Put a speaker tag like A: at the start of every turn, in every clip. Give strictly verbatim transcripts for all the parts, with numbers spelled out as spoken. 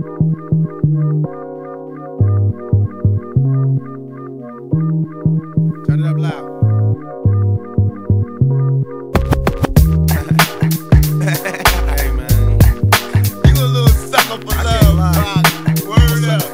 A: Turn it up loud. Hey man, you a little sucker for love, Rock. Word up.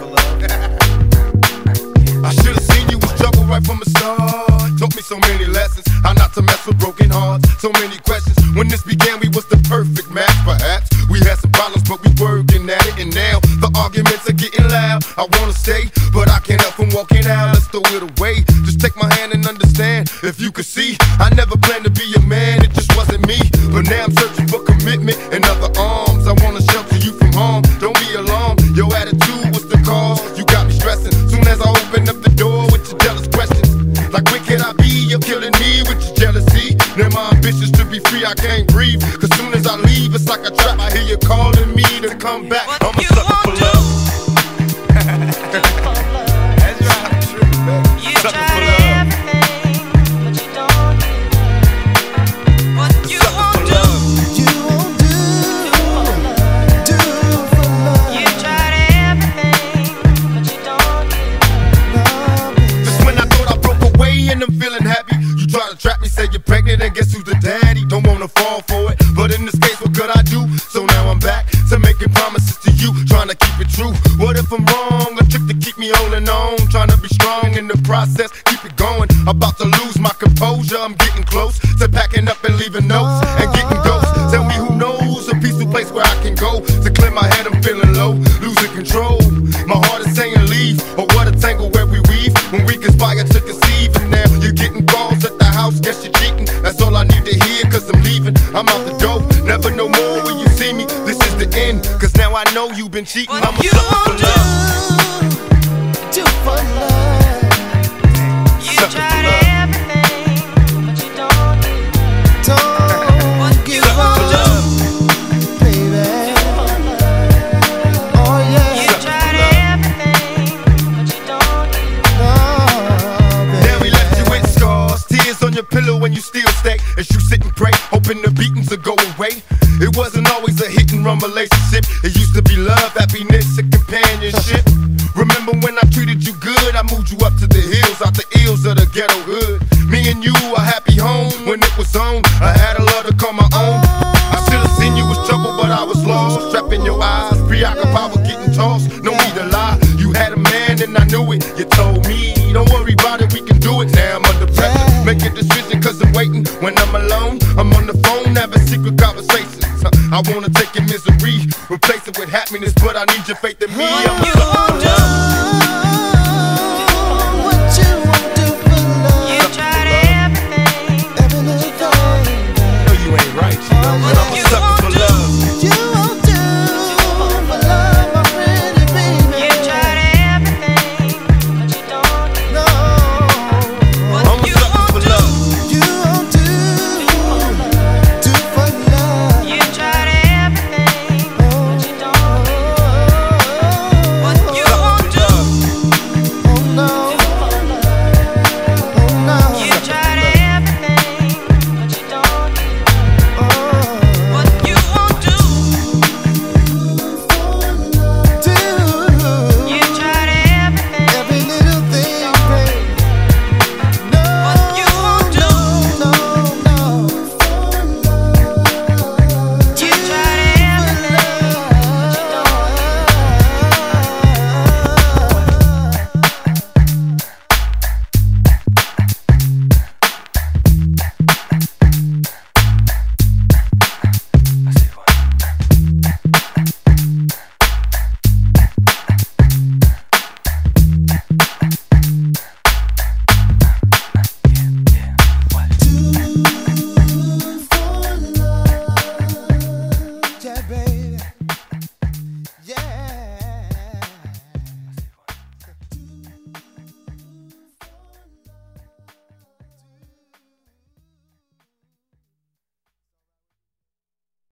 A: I should've seen you was trouble right from the start. Taught me so many lessons, how not to mess with broken hearts. So many questions. When this began, we was the perfect match. Perhaps we had some problems, but we working at it. And now the arguments are getting loud. I wanna stay, but I can't help from walking out. Let's throw it away. Just take my hand and understand. If you could see, I never planned to be a man. It just wasn't me. But now I'm searching for commitment and other arms. I wanna shelter you from harm. Don't be alarmed. Your attitude was the cause. You got me stressing. Soon as I open up the door with your jealous questions. Like where can I be? You're killing me with your jealousy. Now my ambitions to be free, I can't breathe. Cause soon as I leave, it's like a trap. I hear you calling me to come back. I'm a sucker for love. That's right, I'm true, man. Sucker for love.
B: But you don't give what you won't do.
C: You won't do, do for love.
B: You tried everything, but you don't give.
A: Just when I thought I broke away and I'm feeling happy, you try to trap me, say you're pregnant, and guess who's the daddy? Don't wanna fall for it, but in this case, what could I do? So now I'm back to making promises to you, trying to keep it true. What if I'm wrong? A trick to keep me holding on, trying to be strong in the process, keep it going. About to lose my composure, I'm getting close to packing up and leaving notes and getting ghosts. Tell me who knows a peaceful place where I can go to clear my head. I'm feeling low, losing control. My heart is saying leave, or what a tangle where we weave when we conspire to conceive. And now you're getting calls at the house, guess you're cheating. That's all I need to hear, cause I'm leaving. I'm out the door, never no more when you see me. This is the end, cause now I know you've been cheating. I'm a sucker for love.
C: Do for love.
B: You
A: Sucker for
B: tried
A: love.
B: everything, but you don't give
C: Don't
B: what you
C: give
A: Sucker for
C: up,
A: love.
C: baby. Oh yeah.
B: You tried everything, but you don't give.
C: Oh, baby.
A: Now we left you with scars, tears on your pillow when you still stay. As you sit and pray, hoping the beatings will go away. It wasn't always a hit and run relationship. It used to be love, happiness, and companionship. Remember when I treated you good? I moved you up to the hills, out the ills of the ghetto hood. Me and you, a happy home when it was on. I had a love to call my own. I should've seen you was trouble, but I was lost. Trapped in your eyes, preoccupied with getting tossed. No need to lie, you had a man and I knew it. You told me, don't worry about it, we can do it. Now I'm under pressure, make a decision cause I'm waiting. When I'm alone, I'm on the phone, having secret conversations. I wanna take your misery, replace it with happiness, but I need your faith in me. I'm a sucker